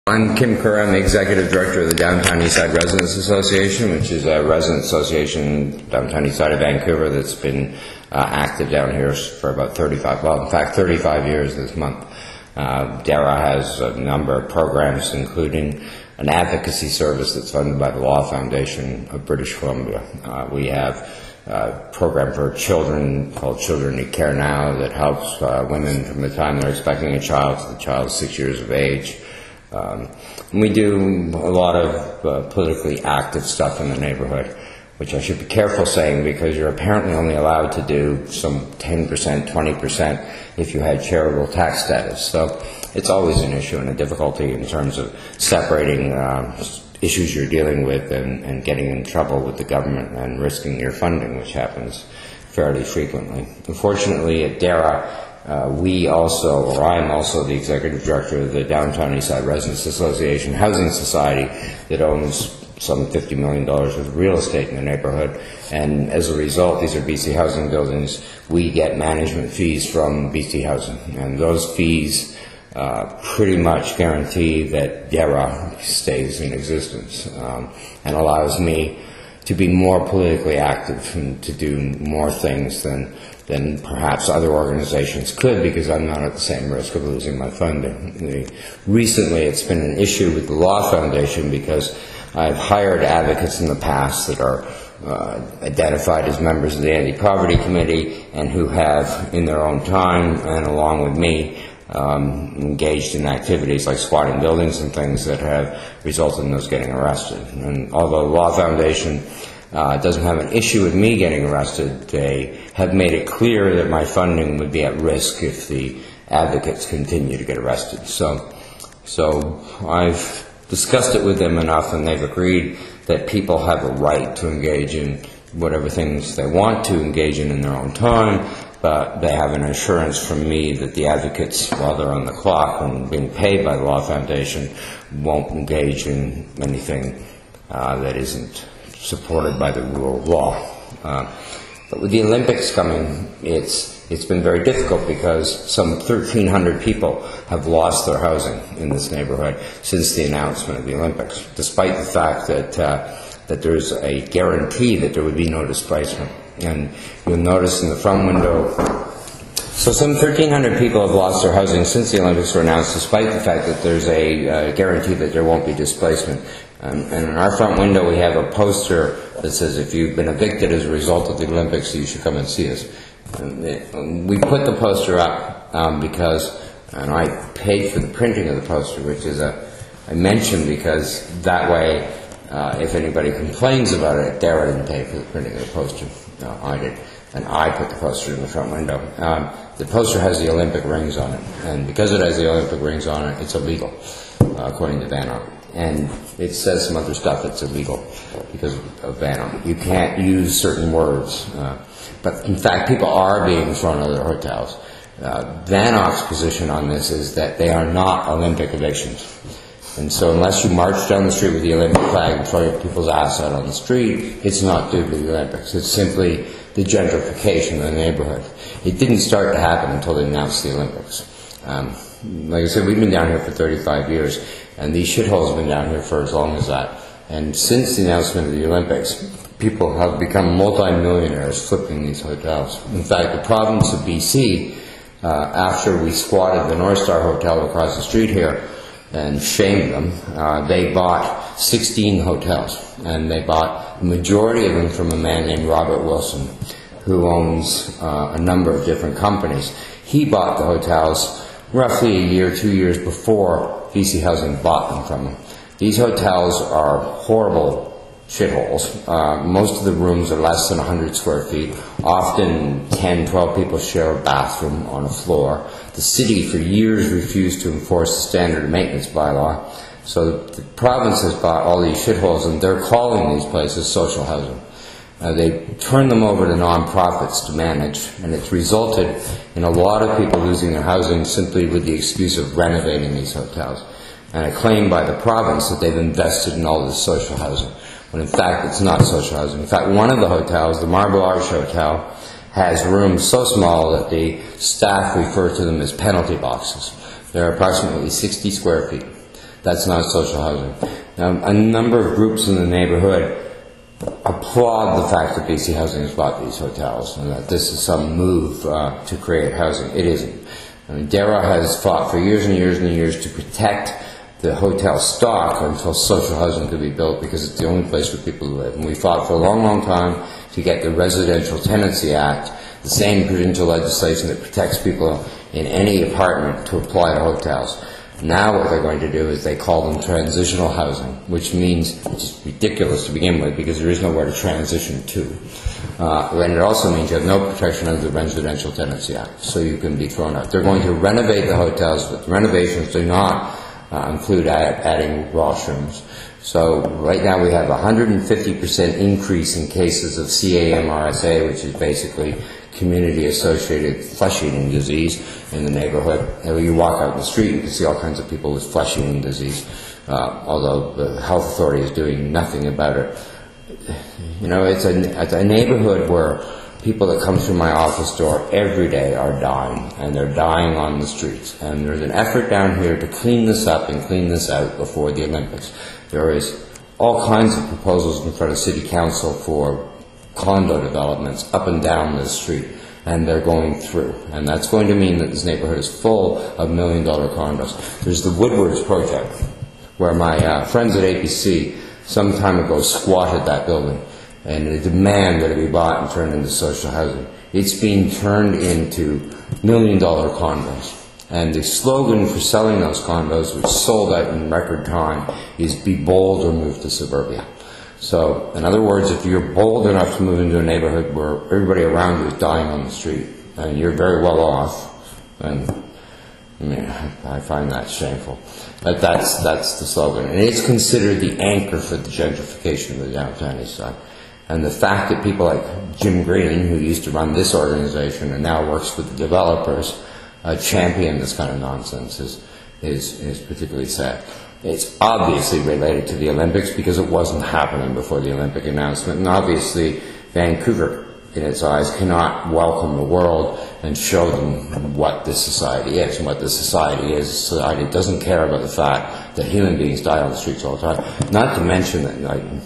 I'm Kim Kerr. I'm the Executive Director of the Downtown Eastside Residents Association, which is a resident association downtown Eastside of Vancouver that's been active down here for about 35 years this month. DARA has a number of programs, including an advocacy service that's funded by the Law Foundation of British Columbia. We have a program for children called Children Need Care Now that helps women from the time they're expecting a child to the child is 6 years of age. We do a lot of politically active stuff in the neighborhood, which I should be careful saying because you're apparently only allowed to do some 10%, 20% if you had charitable tax status. So it's always an issue and a difficulty in terms of separating issues you're dealing with and getting in trouble with the government and risking your funding, which happens fairly frequently. Unfortunately, at DARA, I'm also the Executive Director of the Downtown Eastside Residents Association Housing Society that owns some $50 million worth of real estate in the neighborhood. And as a result, these are BC Housing buildings. We get management fees from BC Housing. And those fees pretty much guarantee that DARA stays in existence and allows me to be more politically active and to do more things than perhaps other organizations could, because I'm not at the same risk of losing my funding. Recently, it's been an issue with the Law Foundation because I've hired advocates in the past that are identified as members of the Anti-Poverty Committee and who have, in their own time and along with me, engaged in activities like squatting buildings and things that have resulted in those getting arrested. And although the Law Foundation doesn't have an issue with me getting arrested, they have made it clear that my funding would be at risk if the advocates continue to get arrested. So I've discussed it with them enough, and they've agreed that people have a right to engage in whatever things they want to engage in their own time, but they have an assurance from me that the advocates, while they're on the clock and being paid by the Law Foundation, won't engage in anything that isn't supported by the rule of law. But with the Olympics coming, it's been very difficult because some 1,300 people have lost their housing in this neighborhood since the announcement of the Olympics, despite the fact that there's a guarantee that there would be no displacement. And you'll notice in the front window, so some 1,300 people have lost their housing since the Olympics were announced, despite the fact that there's a guarantee that there won't be displacement. And in our front window we have a poster that says, if you've been evicted as a result of the Olympics, you should come and see us. And we put the poster up because, and I paid for the printing of the poster, which is I mentioned because that way, if anybody complains about it, DARA didn't pay for the printing of the poster. No, I did. And I put the poster in the front window. The poster has the Olympic rings on it, and because it has the Olympic rings on it, it's illegal, according to VANOC. And it says some other stuff that's illegal because of VANOC. You can't use certain words. But in fact, people are being thrown out of their hotels. VANOC's position on this is that they are not Olympic evictions. And so unless you march down the street with the Olympic flag and throw people's ass out on the street, it's not due to the Olympics. It's simply the gentrification of the neighborhood. It didn't start to happen until they announced the Olympics. Like I said, we've been down here for 35 years, and these shitholes have been down here for as long as that. And since the announcement of the Olympics, people have become multi-millionaires flipping these hotels. In fact, the province of BC, after we squatted the North Star Hotel across the street here and shamed them, they bought 16 hotels. And they bought the majority of them from a man named Robert Wilson, who owns a number of different companies. He bought the hotels roughly a year, 2 years before BC Housing bought them from him. These hotels are horrible shitholes. Most of the rooms are less than 100 square feet. Often 10, 12 people share a bathroom on a floor. The city for years refused to enforce the standard maintenance bylaw. So the province has bought all these shitholes, and they're calling these places social housing. They turn them over to non-profits to manage, and it's resulted in a lot of people losing their housing simply with the excuse of renovating these hotels. And a claim by the province that they've invested in all this social housing, when in fact it's not social housing. In fact, one of the hotels, the Marble Arch Hotel, has rooms so small that the staff refer to them as penalty boxes. They're approximately 60 square feet. That's not social housing. A number of groups in the neighborhood applaud the fact that BC Housing has bought these hotels and that this is some move to create housing. It isn't. I mean, DARA has fought for years and years and years to protect the hotel stock until social housing could be built, because it's the only place for people to live. And we fought for a long, long time to get the Residential Tenancy Act, the same provincial legislation that protects people in any apartment, to apply to hotels. Now what they're going to do is they call them transitional housing, which means, which is ridiculous to begin with, because there is nowhere to transition to. And it also means you have no protection under the Residential Tenancy Act, so you can be thrown out. They're going to renovate the hotels, but the renovations do not include adding washrooms. So right now we have a 150% increase in cases of CAMRSA, which is basically community-associated flesh-eating disease in the neighborhood. And you walk out in the street, you can see all kinds of people with flesh-eating disease, although the health authority is doing nothing about it. You know, it's a neighborhood where people that come through my office door every day are dying, and they're dying on the streets. And there's an effort down here to clean this up and clean this out before the Olympics. There is all kinds of proposals in front of City Council for condo developments up and down this street, and they're going through. And that's going to mean that this neighborhood is full of $1 million condos. There's the Woodwards project, where my friends at APC some time ago squatted that building, and the demand that it be bought and turned into social housing. It's being turned into $1 million condos. And the slogan for selling those condos, which sold out in record time, is "Be bold or move to suburbia." So, in other words, if you're bold enough to move into a neighborhood where everybody around you is dying on the street, and you're very well off, then I find that shameful. But that's the slogan. And it's considered the anchor for the gentrification of the downtown east side. And the fact that people like Jim Green, who used to run this organization and now works with the developers, champion this kind of nonsense is particularly sad. It's obviously related to the Olympics, because it wasn't happening before the Olympic announcement. And obviously Vancouver, in its eyes, cannot welcome the world and show them what this society is. And what this society is, a society that doesn't care about the fact that human beings die on the streets all the time. Not to mention that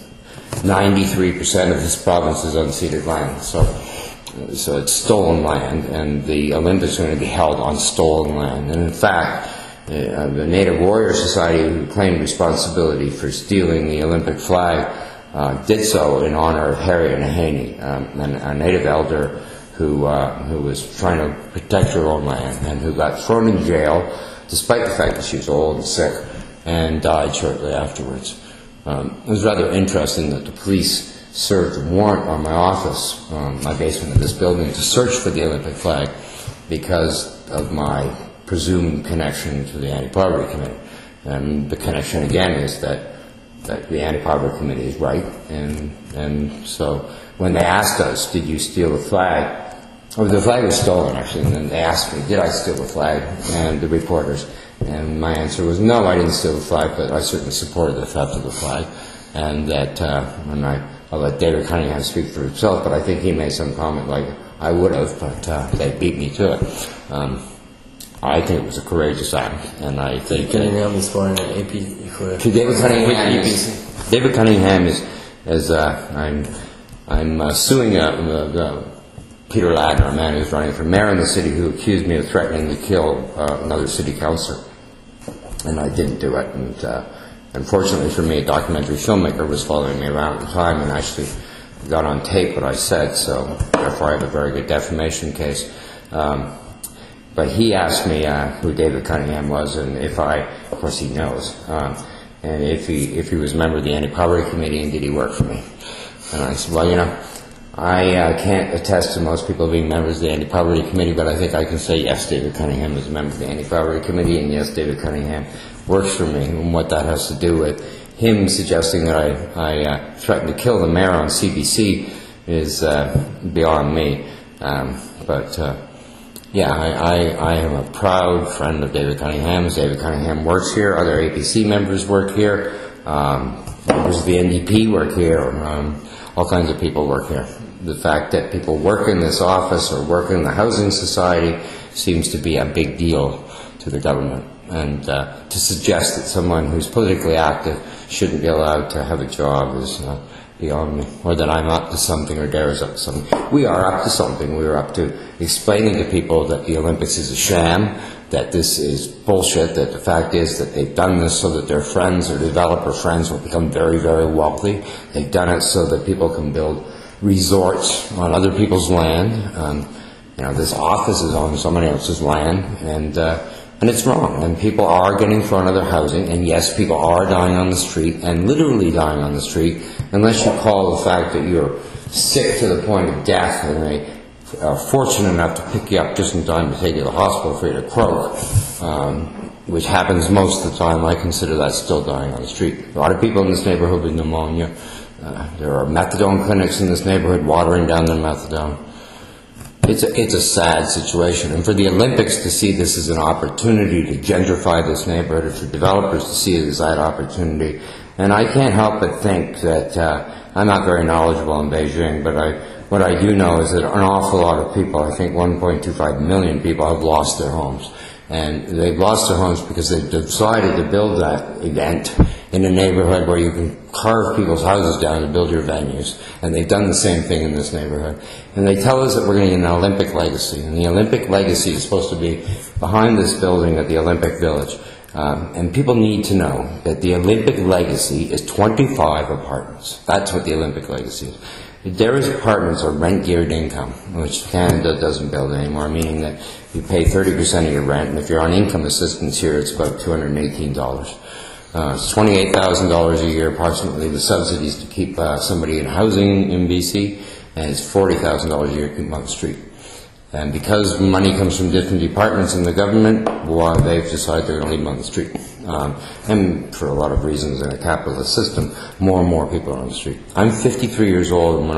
93% of this province is unceded land. So it's stolen land, and the Olympics are going to be held on stolen land. And in fact, the Native Warrior Society, who claimed responsibility for stealing the Olympic flag, did so in honor of Harriet Nahaney, a Native elder who was trying to protect her own land, and who got thrown in jail despite the fact that she was old and sick, and died shortly afterwards. It was rather interesting that the police served a warrant on my office, my basement of this building, to search for the Olympic flag because of my presumed connection to the Anti-Poverty Committee. And the connection, again, is that the Anti-Poverty Committee is right. And so when they asked us, did you steal the flag? Oh, the flag was stolen, actually. And then they asked me, did I steal the flag? And the reporters. And my answer was, no, I didn't steal the flag, but I certainly supported the theft of the flag. And that, I'll let David Cunningham speak for himself, but I think he made some comment like, I would have, but they beat me to it. I think it was a courageous act, and I think... Cunningham is for an AP... David Cunningham is I'm suing Peter Ladner, a man who's running for mayor in the city, who accused me of threatening to kill another city councillor. And I didn't do it. And unfortunately for me, a documentary filmmaker was following me around at the time and actually got on tape what I said, so therefore I have a very good defamation case. But he asked me who David Cunningham was, and if of course he knows, and if he was a member of the Anti-Poverty Committee, and did he work for me? And I said, well, I can't attest to most people being members of the Anti-Poverty Committee, but I think I can say, yes, David Cunningham is a member of the Anti-Poverty Committee, and yes, David Cunningham works for me. And what that has to do with him suggesting that I threatened to kill the mayor on CBC is beyond me. Yeah, I am a proud friend of David Cunningham's. David Cunningham works here. Other APC members work here. Members of the NDP work here. All kinds of people work here. The fact that people work in this office or work in the Housing Society seems to be a big deal to the government. And to suggest that someone who's politically active shouldn't be allowed to have a job is beyond me, or that I'm up to something or Dara's up to something. We are up to something. We are up to explaining to people that the Olympics is a sham, that this is bullshit, that the fact is that they've done this so that their friends or developer friends will become very, very wealthy. They've done it so that people can build resorts on other people's land. This office is on somebody else's land, and it's wrong. And people are getting thrown out of their housing, and yes, people are dying on the street, and literally dying on the street, unless you call the fact that you're sick to the point of death, and they are fortunate enough to pick you up just in time to take you to the hospital for you to croak, which happens most of the time. I consider that still dying on the street. A lot of people in this neighborhood with pneumonia. There are methadone clinics in this neighborhood watering down their methadone. It's a sad situation. And for the Olympics to see this as an opportunity to gentrify this neighborhood, or for developers to see it as that opportunity. And I can't help but think that I'm not very knowledgeable in Beijing, but what I do know is that an awful lot of people, I think 1.25 million people, have lost their homes. And they've lost their homes because they've decided to build that event in a neighborhood where you can carve people's houses down to build your venues. And they've done the same thing in this neighborhood. And they tell us that we're going to get an Olympic legacy. And the Olympic legacy is supposed to be behind this building at the Olympic Village. And people need to know that the Olympic legacy is 25 apartments. That's what the Olympic legacy is. Dara's apartments are rent-geared income, which Canada doesn't build anymore, meaning that you pay 30% of your rent, and if you're on income assistance here, it's about $218. It's $28,000 a year, approximately, the subsidies to keep somebody in housing in BC, and it's $40,000 a year to keep them on the street. And because money comes from different departments in the government, well, they've decided they're going to leave them on the street. And for a lot of reasons in a capitalist system, more and more people are on the street. I'm 53 years old, and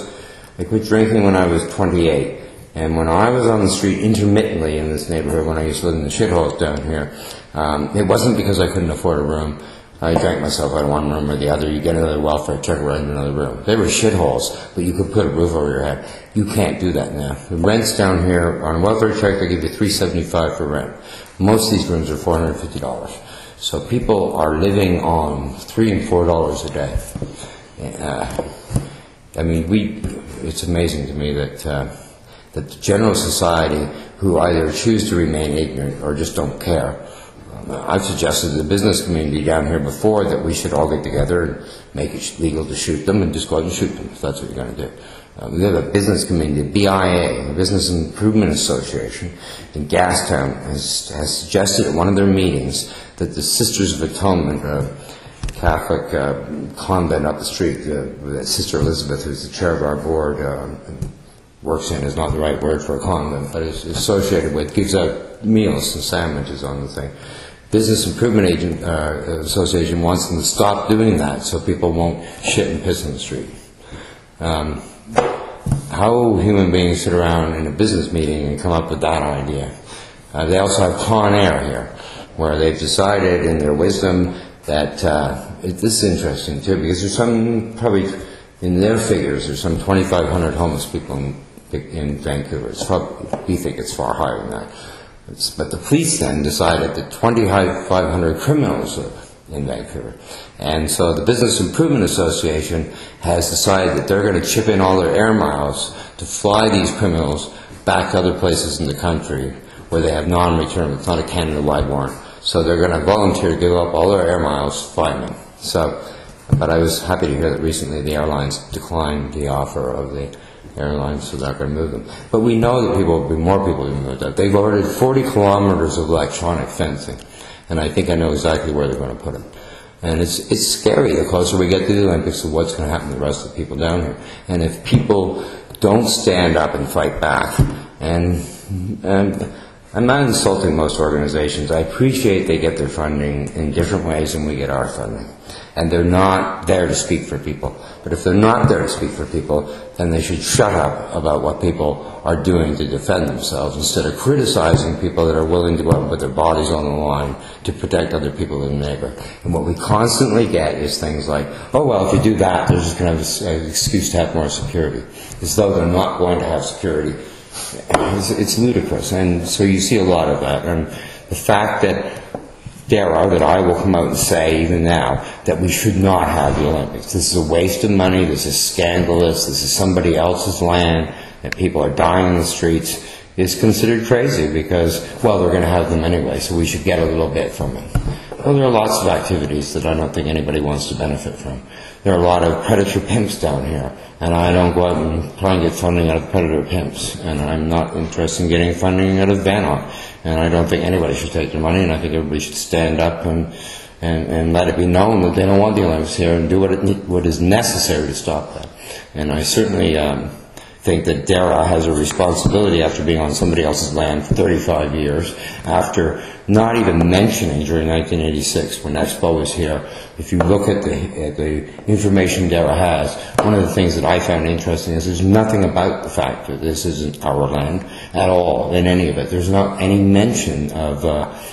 I quit drinking when I was 28. And when I was on the street intermittently in this neighborhood, when I used to live in the shitholes down here, it wasn't because I couldn't afford a room. I drank myself out of one room or the other. You get another welfare check, right in another room. They were shitholes, but you could put a roof over your head. You can't do that now. The rents down here, on a welfare check, they give you $375 for rent. Most of these rooms are $450. So people are living on $3 and $4 a day. It's amazing to me that the general society, who either choose to remain ignorant or just don't care. I've suggested to the business community down here before that we should all get together and make it legal to shoot them and just go out and shoot them, if that's what you're going to do. We have a business community, BIA, the Business Improvement Association in Gastown, has suggested at one of their meetings that the Sisters of Atonement, a Catholic convent up the street, Sister Elizabeth, who's the chair of our board, works in is not the right word for a convent, but is associated with, gives out meals and sandwiches on the thing. Business Improvement Association wants them to stop doing that so people won't shit and piss in the street. How human beings sit around in a business meeting and come up with that idea? They also have Con Air here, where they've decided in their wisdom that, this is interesting too, because there's some, probably in their figures, there's some 2,500 homeless people in Vancouver. We think it's far higher than that. But the police then decided that 2,500 criminals live in Vancouver. And so the Business Improvement Association has decided that they're going to chip in all their air miles to fly these criminals back to other places in the country where they have non-return. It's not a Canada-wide warrant. So they're going to volunteer to give up all their air miles flying them. But I was happy to hear that recently the airlines declined the offer of the airlines, so they're not going to move them. But we know that more people will be moved out. They've ordered 40 kilometers of electronic fencing, and I think I know exactly where they're going to put them. And it's scary the closer we get to the Olympics of what's going to happen to the rest of the people down here. And if people don't stand up and fight back, and I'm not insulting most organizations. I appreciate they get their funding in different ways than we get our funding. And they're not there to speak for people. But if they're not there to speak for people, then they should shut up about what people are doing to defend themselves instead of criticizing people that are willing to go out and put their bodies on the line to protect other people in the neighborhood. And what we constantly get is things like, oh, well, if you do that, they're just going to have an excuse to have more security. As though they're not going to have security. It's ludicrous. And so you see a lot of that. And the fact that that I will come out and say even now that we should not have the Olympics. This is a waste of money, this is scandalous, this is somebody else's land, that people are dying in the streets, is considered crazy because, well, they're going to have them anyway, so we should get a little bit from it. Well, there are lots of activities that I don't think anybody wants to benefit from. There are a lot of predator pimps down here, and I don't go out and try and get funding out of predator pimps, and I'm not interested in getting funding out of Bannock, and I don't think anybody should take their money, and I think everybody should stand up and let it be known that they don't want the Olympics here and do what is necessary to stop that. And I certainly think that DARA has a responsibility after being on somebody else's land for 35 years, after not even mentioning during 1986 when Expo was here. If you look at the information DARA has, one of the things that I found interesting is there's nothing about the fact that this isn't our land at all in any of it. There's not any mention of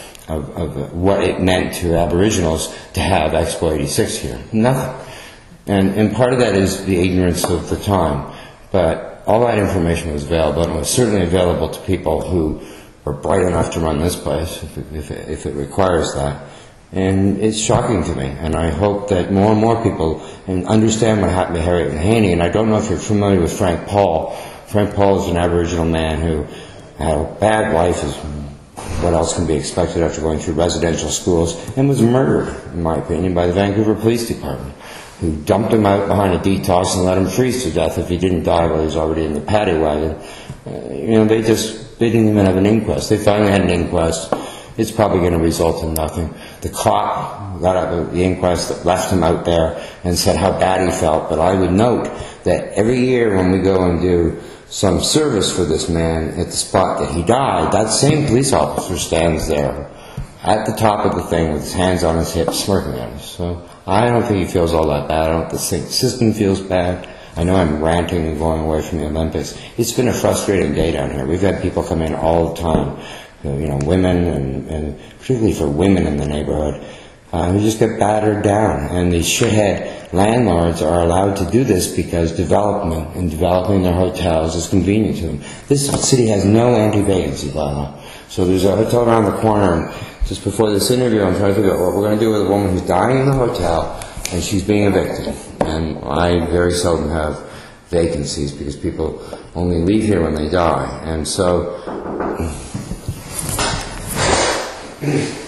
what it meant to Aboriginals to have Expo 86 here. Nothing. And part of that is the ignorance of the time. But all that information was available, and it was certainly available to people who are bright enough to run this place, if it requires that. And it's shocking to me, and I hope that more and more people understand what happened to Harriet and Haney. And I don't know if you're familiar with Frank Paul. Frank Paul is an Aboriginal man who had a bad life, as what else can be expected after going through residential schools, and was murdered, in my opinion, by the Vancouver Police Department, who dumped him out behind a detox and let him freeze to death if he didn't die while he was already in the paddy wagon. They didn't even have an inquest. They finally had an inquest. It's probably going to result in nothing. The cop got out of the inquest, left him out there, and said how bad he felt. But I would note that every year when we go and do some service for this man at the spot that he died, that same police officer stands there at the top of the thing with his hands on his hips, smirking at us. So I don't think he feels all that bad. I don't think the system feels bad. I know I'm ranting and going away from the Olympics. It's been a frustrating day down here. We've had people come in all the time, women, and particularly for women in the neighborhood, who just get battered down. And these shithead landlords are allowed to do this because development and developing their hotels is convenient to them. This city has no anti-vacancy bylaw. So there's a hotel around the corner, and just before this interview, I'm trying to figure out what we're going to do with a woman who's dying in the hotel, and she's being evicted. And I very seldom have vacancies because people only leave here when they die. And so